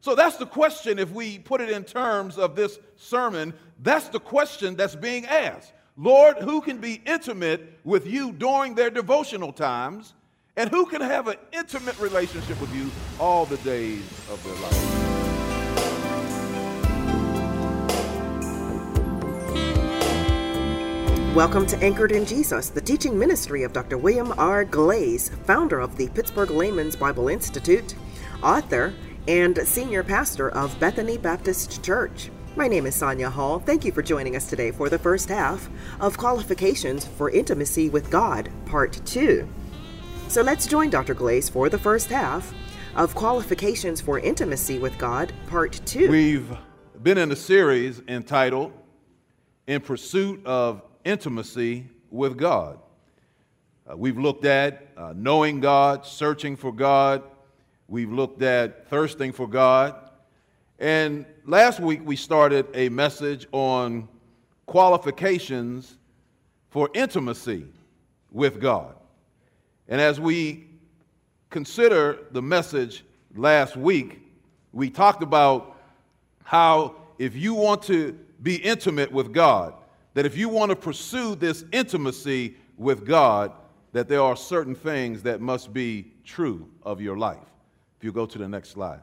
So that's the question. If we put it in terms of this sermon, that's the question that's being asked. Lord, who can be intimate with you during their devotional times, and who can have an intimate relationship with you all the days of their life? Welcome to Anchored in Jesus, the teaching ministry of Dr. William R. Glaze, founder of the Pittsburgh Layman's Bible Institute, author, and senior pastor of Bethany Baptist Church. My name is Sonia Hall. Thank you for joining us today for the first half of Qualifications for Intimacy with God, Part 2. So let's join Dr. Glaze for the first half of Qualifications for Intimacy with God, Part 2. We've been in a series entitled In Pursuit of Intimacy with God. We've looked at knowing God, searching for God. We've looked at thirsting for God. And last week we started a message on qualifications for intimacy with God. And as we consider the message last week, we talked about how if you want to be intimate with God, that if you want to pursue this intimacy with God, that there are certain things that must be true of your life. If you go to the next slide.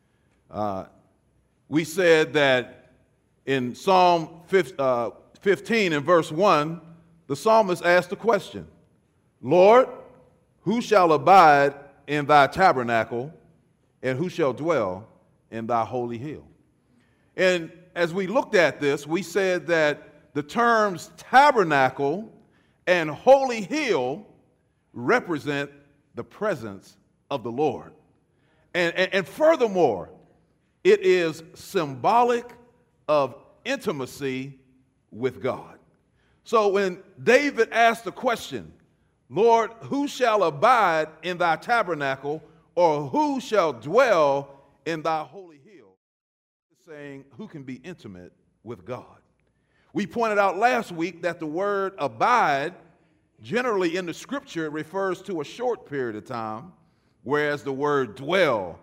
We said that in Psalm 15 and verse 1, the psalmist asked the question, Lord, who shall abide in thy tabernacle, and who shall dwell in thy holy hill? And as we looked at this, we said that the terms tabernacle and holy hill represent the presence of the Lord. And furthermore, it is symbolic of intimacy with God. So when David asked the question, Lord, who shall abide in thy tabernacle, or who shall dwell in thy holy hill? He's saying, who can be intimate with God? We pointed out last week that the word abide generally in the scripture refers to a short period of time, whereas the word dwell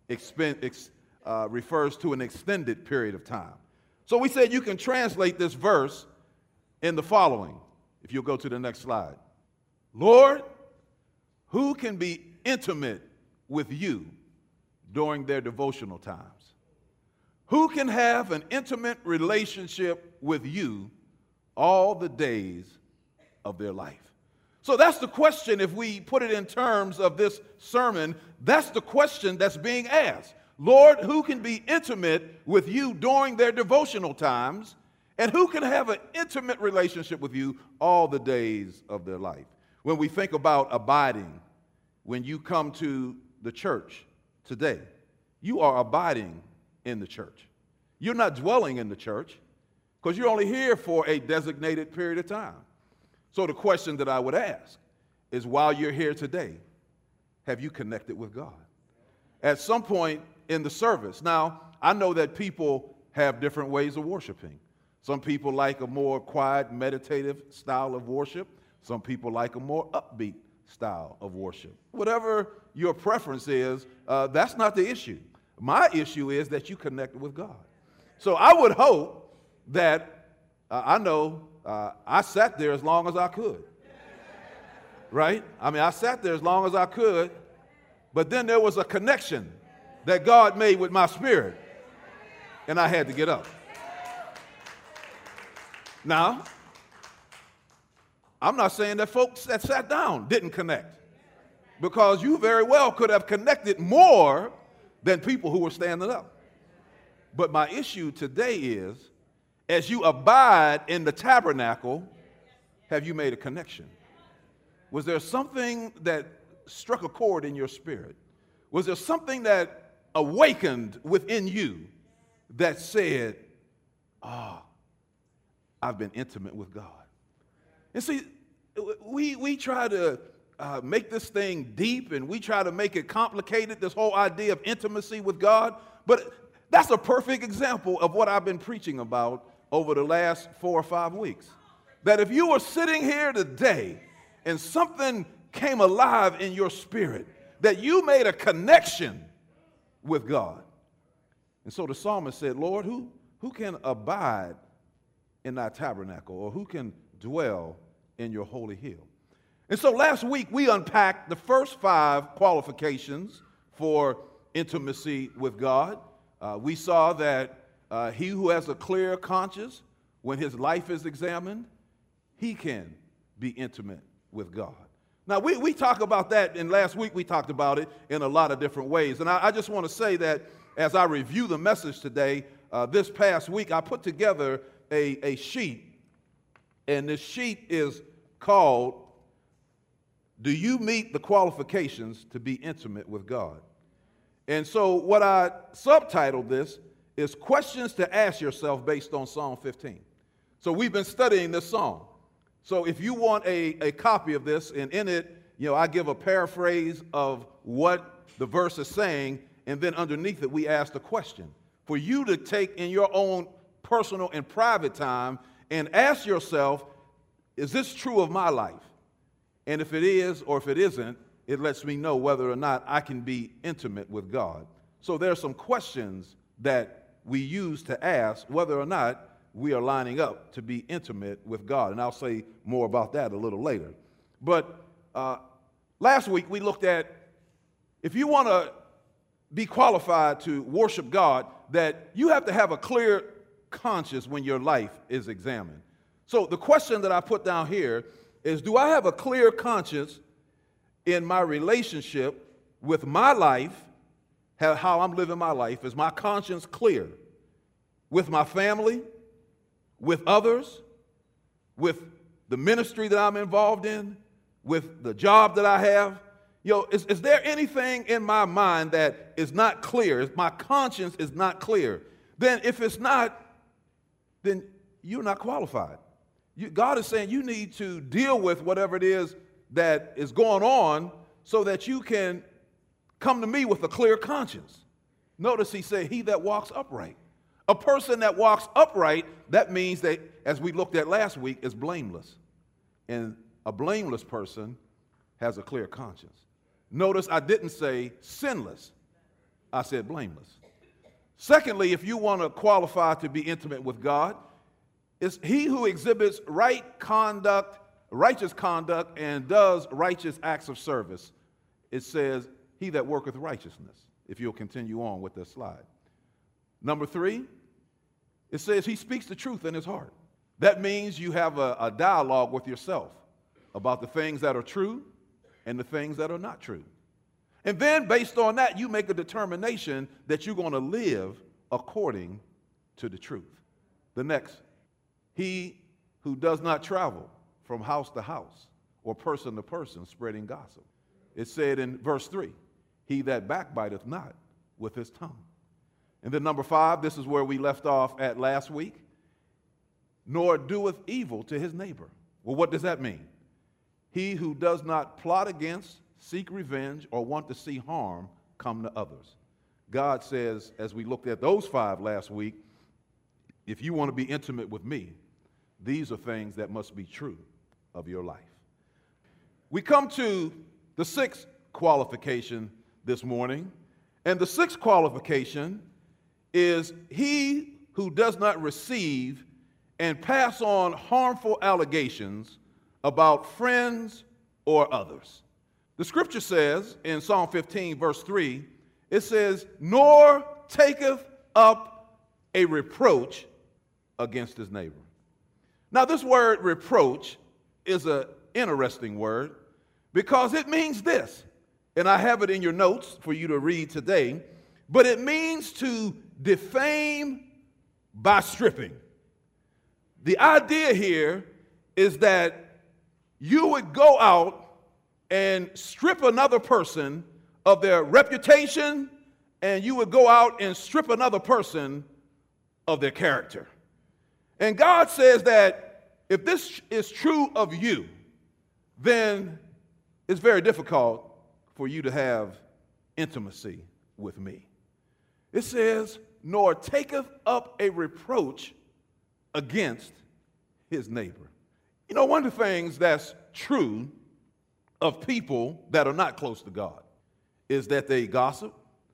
refers to an extended period of time. So we said you can translate this verse in the following, if you'll go to the next slide. Lord, who can be intimate with you during their devotional times? Who can have an intimate relationship with you all the days of their life? So that's the question. If we put it in terms of this sermon, that's the question that's being asked. Lord, who can be intimate with you during their devotional times, and who can have an intimate relationship with you all the days of their life? When we think about abiding, when you come to the church today, you are abiding in the church. You're not dwelling in the church because you're only here for a designated period of time. So the question that I would ask is, while you're here today, have you connected with God? At some point in the service. Now, I know that people have different ways of worshiping. Some people like a more quiet, meditative style of worship. Some people like a more upbeat style of worship. Whatever your preference is, that's not the issue. My issue is that you connect with God. So I would hope that, I sat there as long as I could. Right? I sat there as long as I could, but then there was a connection that God made with my spirit, and I had to get up. Now, I'm not saying that folks that sat down didn't connect, because you very well could have connected more than people who were standing up. But my issue today is, as you abide in the tabernacle, have you made a connection? Was there something that struck a chord in your spirit? Was there something that awakened within you that said, I've been intimate with God? And see, we try to make this thing deep, and we try to make it complicated, this whole idea of intimacy with God. But that's a perfect example of what I've been preaching about over the last 4 or 5 weeks. That if you were sitting here today and something came alive in your spirit, that you made a connection with God, And so the psalmist said, Lord, who can abide in thy tabernacle, or who can dwell in your holy hill? And so last week we unpacked the first 5 qualifications for intimacy with God. We saw that he who has a clear conscience, when his life is examined, he can be intimate with God. Now, we talk about that, and last week we talked about it in a lot of different ways. And I just want to say that as I review the message today, this past week I put together a sheet, and this sheet is called, Do You Meet the Qualifications to Be Intimate with God? And so what I subtitled this is Questions to Ask Yourself based on Psalm 15. So we've been studying this song. So if you want a copy of this, and in it, I give a paraphrase of what the verse is saying, and then underneath it, we ask the question for you to take in your own personal and private time and ask yourself, is this true of my life? And if it is, or if it isn't, it lets me know whether or not I can be intimate with God. So there are some questions that we use to ask whether or not we are lining up to be intimate with God. And I'll say more about that a little later. But last week we looked at, if you want to be qualified to worship God, that you have to have a clear conscience when your life is examined. So the question that I put down here is, do I have a clear conscience in my relationship with my life, how I'm living my life? Is my conscience clear with my family, with others, with the ministry that I'm involved in, with the job that I have? Is there anything in my mind that is not clear? If my conscience is not clear, then if it's not, then you're not qualified. God is saying you need to deal with whatever it is that is going on so that you can come to me with a clear conscience. Notice he said, he that walks upright. A person that walks upright, that means that, as we looked at last week, is blameless. And a blameless person has a clear conscience. Notice I didn't say sinless. I said blameless. Secondly, if you want to qualify to be intimate with God, it's he who exhibits righteous conduct, and does righteous acts of service. It says, he that worketh righteousness, if you'll continue on with this slide. Number 3, it says he speaks the truth in his heart. That means you have a dialogue with yourself about the things that are true and the things that are not true. And then based on that, you make a determination that you're going to live according to the truth. The next, he who does not travel from house to house or person to person spreading gossip. It said in verse 3, he that backbiteth not with his tongue. And then number 5, this is where we left off at last week, nor doeth evil to his neighbor. Well, what does that mean? He who does not plot against, seek revenge, or want to see harm come to others. God says, as we looked at those 5 last week, if you want to be intimate with me, these are things that must be true of your life. We come to the 6th qualification this morning, and the 6th qualification is he who does not receive and pass on harmful allegations about friends or others. The scripture says in Psalm 15, verse 3, it says, nor taketh up a reproach against his neighbor. Now, this word reproach is an interesting word because it means this, and I have it in your notes for you to read today, but it means to defame by stripping. The idea here is that you would go out and strip another person of their reputation, and you would go out and strip another person of their character. And God says that if this is true of you, then it's very difficult for you to have intimacy with me. It says, nor taketh up a reproach against his neighbor. You know, one of the things that's true of people that are not close to God is that they gossip,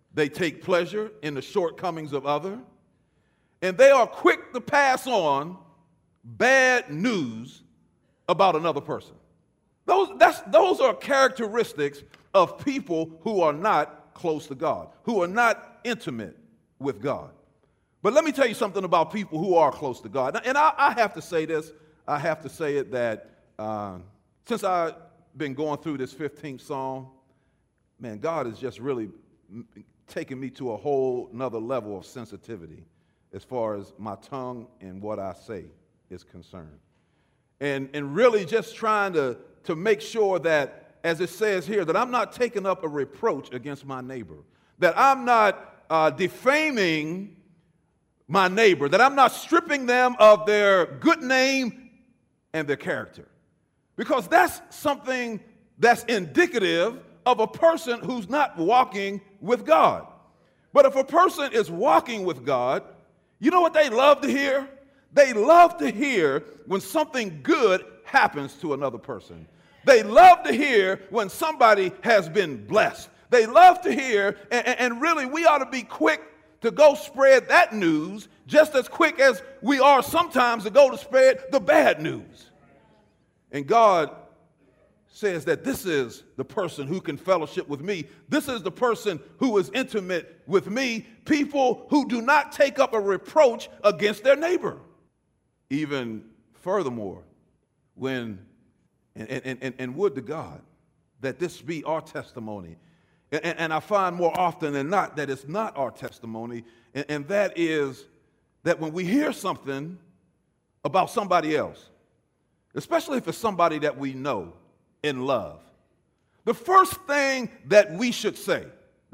They take pleasure in the shortcomings of others, and they are quick to pass on bad news about another person. Those are characteristics of people who are not close to God, who are not intimate with God. But let me tell you something about people who are close to God. And I have to say this. I have to say it that since I've been going through this 15th Psalm, man, God has just really taken me to a whole nother level of sensitivity as far as my tongue and what I say is concerned. And really just trying to make sure that, as it says here, that I'm not taking up a reproach against my neighbor, that I'm not defaming my neighbor, that I'm not stripping them of their good name and their character. Because that's something that's indicative of a person who's not walking with God. But if a person is walking with God, you know what they love to hear? They love to hear when something good happens to another person. They love to hear when somebody has been blessed. They love to hear, and really we ought to be quick to go spread that news just as quick as we are sometimes to go to spread the bad news. And God says that this is the person who can fellowship with me. This is the person who is intimate with me, people who do not take up a reproach against their neighbor. Even furthermore, when, and would to God that this be our testimony. And I find more often than not that it's not our testimony, and that is that when we hear something about somebody else, especially if it's somebody that we know and love, the first thing that we should say,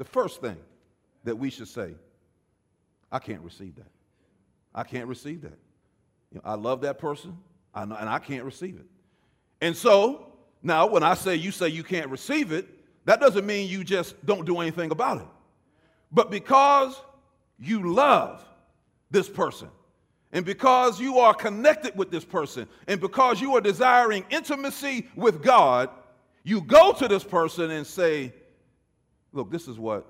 I can't receive that. I can't receive that. You know, I love that person, and I can't receive it. And so, now when I say you can't receive it, that doesn't mean you just don't do anything about it. But because you love this person, and because you are connected with this person, and because you are desiring intimacy with God, you go to this person and say, look, this is what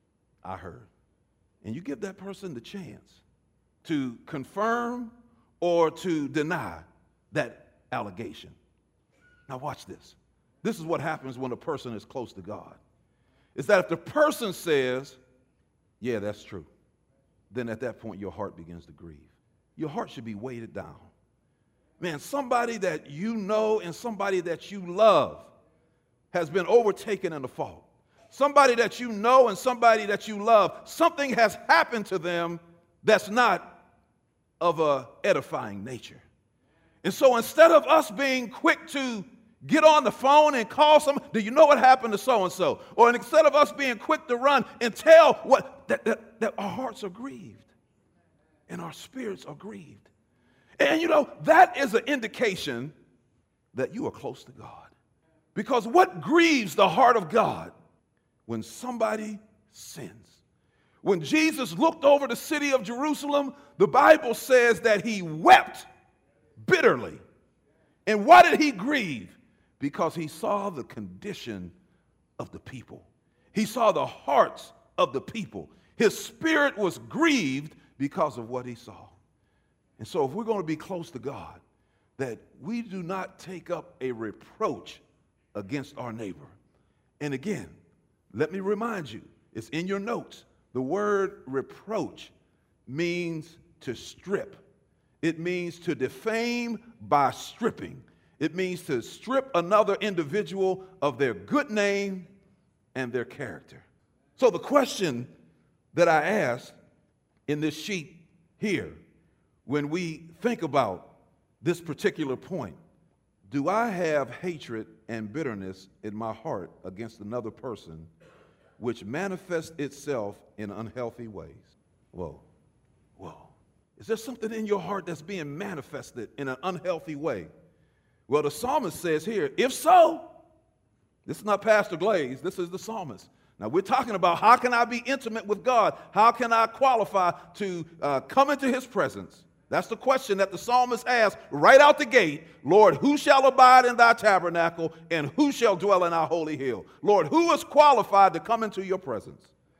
I heard. And you give that person the chance to confirm or to deny that allegation. Now watch this. This is what happens when a person is close to God. Is that if the person says, yeah, that's true, then at that point your heart begins to grieve. Your heart should be weighted down. Man, somebody that you know and somebody that you love has been overtaken in a fault. Somebody that you know and somebody that you love, something has happened to them that's not of a edifying nature. And so instead of us being quick to get on the phone and call someone, do you know what happened to so-and-so? Or instead of us being quick to run and tell that our hearts are grieved and our spirits are grieved. And you know, that is an indication that you are close to God. Because what grieves the heart of God? When somebody sins. When Jesus looked over the city of Jerusalem, the Bible says that he wept bitterly. And why did he grieve? Because he saw the condition of the people. He saw the hearts of the people. His spirit was grieved because of what he saw. And so if we're going to be close to God, that we do not take up a reproach against our neighbor. And again, let me remind you, it's in your notes. The word reproach means to strip. It means to defame by stripping. It means to strip another individual of their good name and their character. So the question that I ask in this sheet here, when we think about this particular point, do I have hatred and bitterness in my heart against another person which manifests itself in unhealthy ways? Whoa. Is there something in your heart that's being manifested in an unhealthy way? Well, the psalmist says here, if so, this is not Pastor Glaze, this is the psalmist. Now, we're talking about how can I be intimate with God? How can I qualify to come into his presence? That's the question that the psalmist asked right out the gate. Lord, who shall abide in thy tabernacle, and who shall dwell in our holy hill? Lord, who is qualified to come into your presence?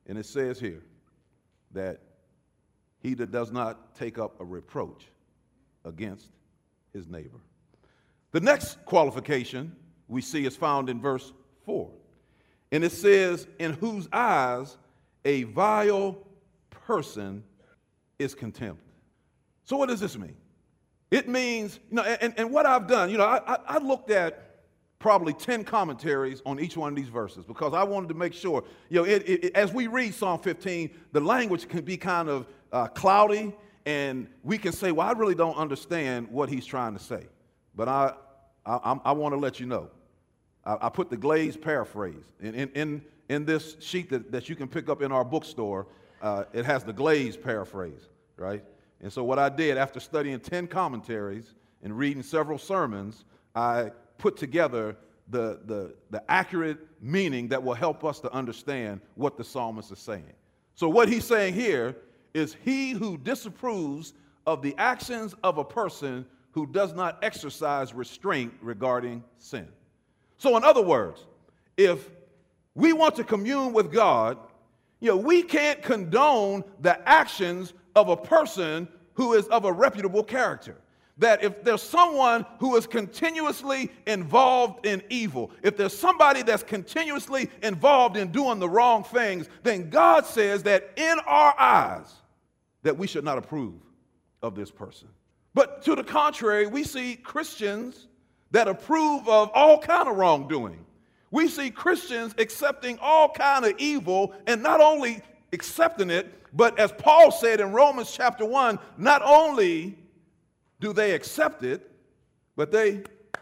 And it says here that he that does not take up a reproach against his neighbor. The next qualification we see is found in verse 4. And it says, in whose eyes a vile person is contempt. So what does this mean? It means, and what I've done, I looked at probably 10 commentaries on each one of these verses because I wanted to make sure, as we read Psalm 15, the language can be kind of cloudy, and we can say, well, I really don't understand what he's trying to say. But I want to let you know. I put the Glazed paraphrase. In this sheet that you can pick up in our bookstore, it has the Glazed paraphrase, right? And so what I did after studying 10 commentaries and reading several sermons, I put together the accurate meaning that will help us to understand what the psalmist is saying. So what he's saying here is he who disapproves of the actions of a person who does not exercise restraint regarding sin. So in other words, if we want to commune with God, we can't condone the actions of a person who is of a reputable character. That if there's someone who is continuously involved in evil, if there's somebody that's continuously involved in doing the wrong things, then God says that in our eyes that we should not approve of this person. But to the contrary, we see Christians that approve of all kind of wrongdoing. We see Christians accepting all kind of evil, and not only accepting it, but as Paul said in Romans chapter 1, not only do they accept it, but they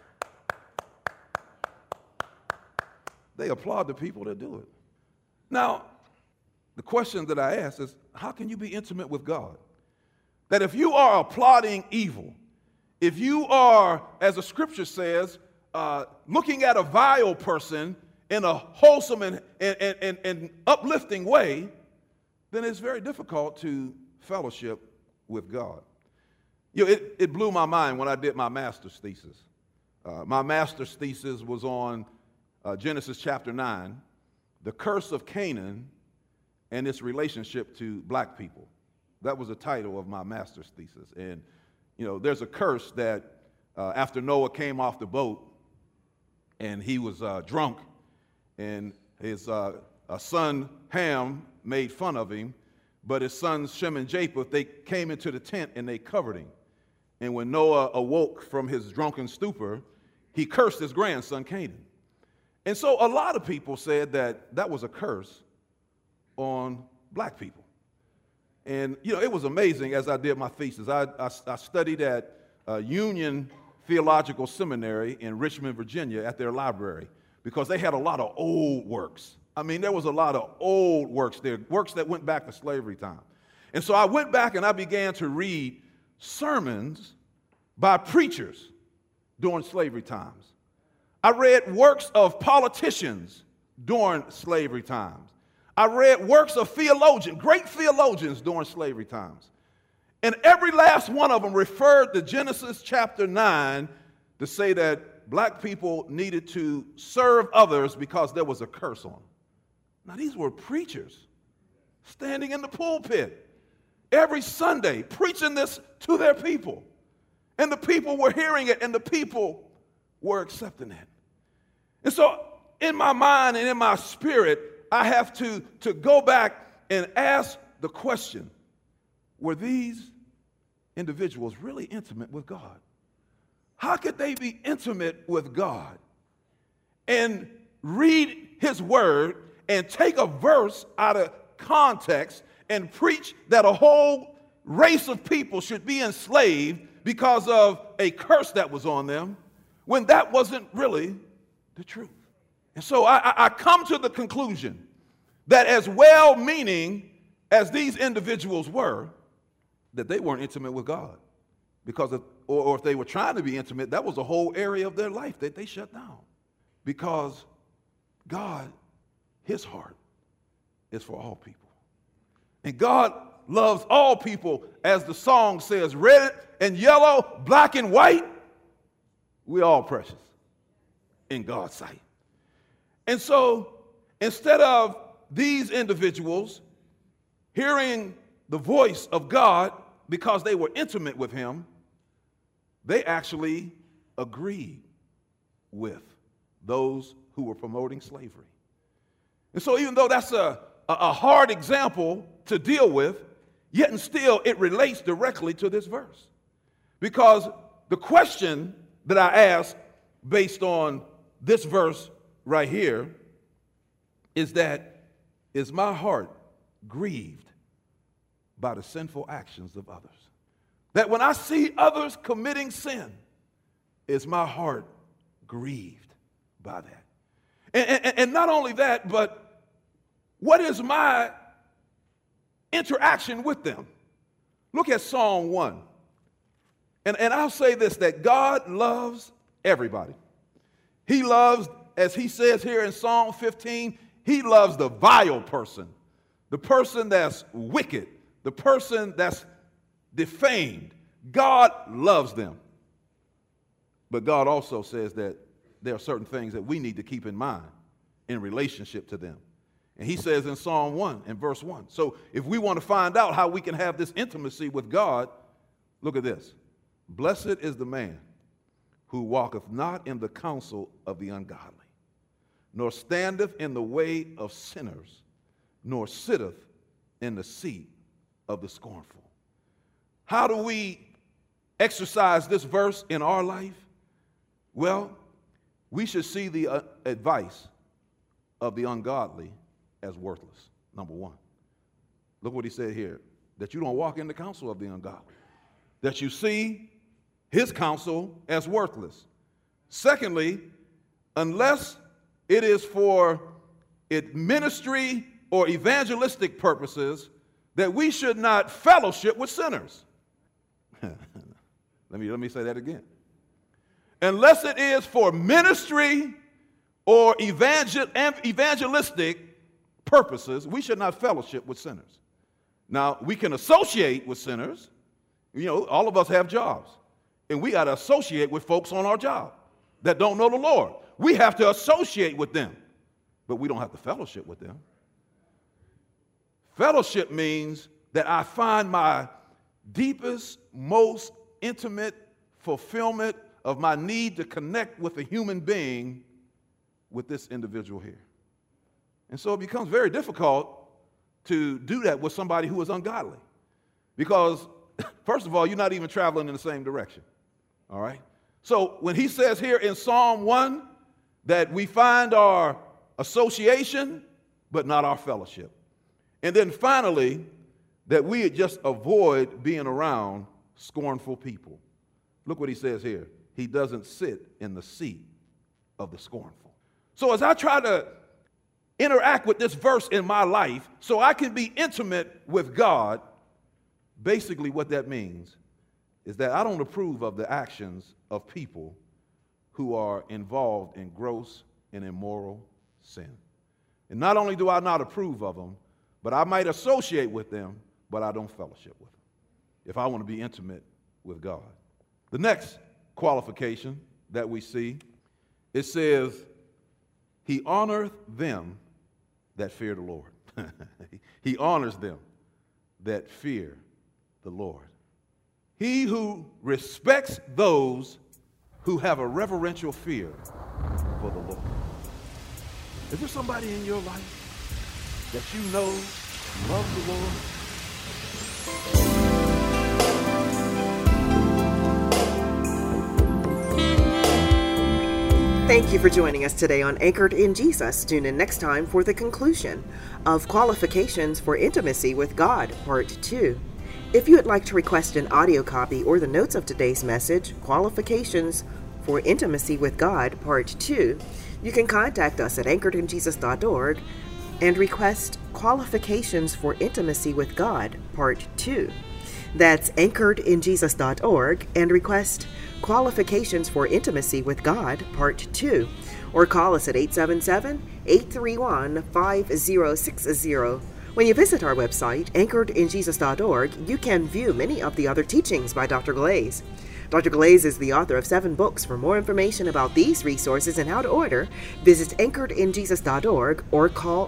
applaud the people that do it. Now, the question that I ask is, how can you be intimate with God? That if you are applauding evil, if you are, as the scripture says, looking at a vile person in a wholesome and uplifting way, then it's very difficult to fellowship with God. It blew my mind when I did my master's thesis. My master's thesis was on Genesis chapter 9, the curse of Canaan and its relationship to black people. That was the title of my master's thesis. And, there's a curse that after Noah came off the boat and he was drunk, and his son Ham made fun of him, but his sons Shem and Japheth, they came into the tent and they covered him. And when Noah awoke from his drunken stupor, he cursed his grandson Canaan. And so a lot of people said that was a curse on black people. And, it was amazing as I did my thesis. I studied at Union Theological Seminary in Richmond, Virginia at their library because they had a lot of old works. I mean, there was a lot of old works there, works that went back to slavery time. And so I went back and I began to read sermons by preachers during slavery times. I read works of politicians during slavery times. I read works of theologians, great theologians during slavery times. And every last one of them referred to Genesis chapter 9 to say that black people needed to serve others because there was a curse on them. Now, these were preachers standing in the pulpit every Sunday preaching this to their people. And the people were hearing it, and the people were accepting it. And so in my mind and in my spirit, I have to go back and ask the question, were these individuals really intimate with God? How could they be intimate with God and read his word and take a verse out of context and preach that a whole race of people should be enslaved because of a curse that was on them, when that wasn't really the truth? And so I come to the conclusion that as well-meaning as these individuals were, that they weren't intimate with God. Because or if they were trying to be intimate, that was a whole area of their life that they shut down. Because God, his heart is for all people. And God loves all people, as the song says, red and yellow, black and white, we're all precious in God's sight. And so instead of these individuals, hearing the voice of God because they were intimate with him, they actually agreed with those who were promoting slavery. And so even though that's a hard example to deal with, yet and still it relates directly to this verse. Because the question that I ask based on this verse right here is that, is my heart grieved by the sinful actions of others? That when I see others committing sin, is my heart grieved by that? And not only that, but what is my interaction with them? Look at Psalm 1. And I'll say this, that God loves everybody. He loves, as he says here in Psalm 15, he loves the vile person, the person that's wicked, the person that's defamed. God loves them. But God also says that there are certain things that we need to keep in mind in relationship to them. And he says in Psalm 1 and verse 1. So if we want to find out how we can have this intimacy with God, look at this. Blessed is the man who walketh not in the counsel of the ungodly, nor standeth in the way of sinners, nor sitteth in the seat of the scornful. How do we exercise this verse in our life? Well, we should see the advice of the ungodly as worthless, number one. Look what he said here, that you don't walk in the counsel of the ungodly, that you see his counsel as worthless. Secondly, unless it is for ministry or evangelistic purposes, that we should not fellowship with sinners. Let me say that again. Unless it is for ministry or evangelistic purposes, we should not fellowship with sinners. Now, we can associate with sinners. You know, all of us have jobs, and we got to associate with folks on our job that don't know the Lord. We have to associate with them, but we don't have to fellowship with them. Fellowship means that I find my deepest, most intimate fulfillment of my need to connect with a human being with this individual here. And so it becomes very difficult to do that with somebody who is ungodly. Because, first of all, you're not even traveling in the same direction. All right? So when he says here in Psalm 1 that we find our association, but not our fellowship. And then finally, that we just avoid being around scornful people. Look what he says here. He doesn't sit in the seat of the scornful. So as I try to interact with this verse in my life so I can be intimate with God, basically what that means is that I don't approve of the actions of people who are involved in gross and immoral sin. And not only do I not approve of them, but I might associate with them, but I don't fellowship with them if I want to be intimate with God. The next qualification that we see, it says, he honoreth them that fear the Lord. He honors them that fear the Lord. He who respects those who have a reverential fear for the Lord. Is there somebody in your life that you know loves the Lord? Thank you for joining us today on Anchored in Jesus. Tune in next time for the conclusion of Qualifications for Intimacy with God, Part 2. If you would like to request an audio copy or the notes of today's message, Qualifications for Intimacy with God, Part 2, you can contact us at anchoredinjesus.org and request Qualifications for Intimacy with God, Part 2. That's anchoredinjesus.org and request Qualifications for Intimacy with God, Part 2. Or call us at 877-831-5060. When you visit our website, anchoredinjesus.org, you can view many of the other teachings by Dr. Glaze. Dr. Glaze is the author of 7 books. For more information about these resources and how to order, visit anchoredinjesus.org or call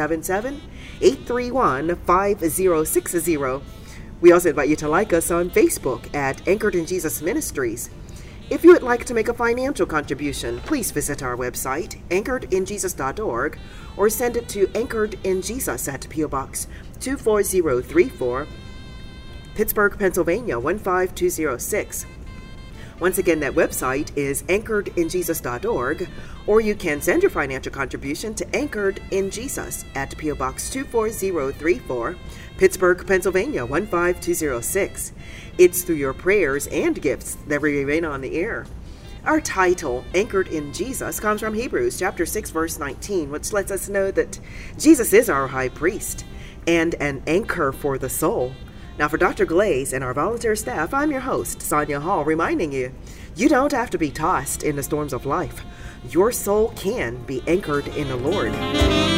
877-831-5060. We also invite you to like us on Facebook at Anchored in Jesus Ministries. If you would like to make a financial contribution, please visit our website, anchoredinjesus.org, or send it to Anchored in Jesus at P.O. Box 24034, Pittsburgh, Pennsylvania 15206. Once again, that website is anchoredinjesus.org, or you can send your financial contribution to Anchored in Jesus at P.O. Box 24034, Pittsburgh, Pennsylvania 15206. It's through your prayers and gifts that we remain on the air. Our title, Anchored in Jesus, comes from Hebrews chapter 6, verse 19, which lets us know that Jesus is our high priest and an anchor for the soul. Now, for Dr. Glaze and our volunteer staff, I'm your host, Sonia Hall, reminding you, you don't have to be tossed in the storms of life. Your soul can be anchored in the Lord.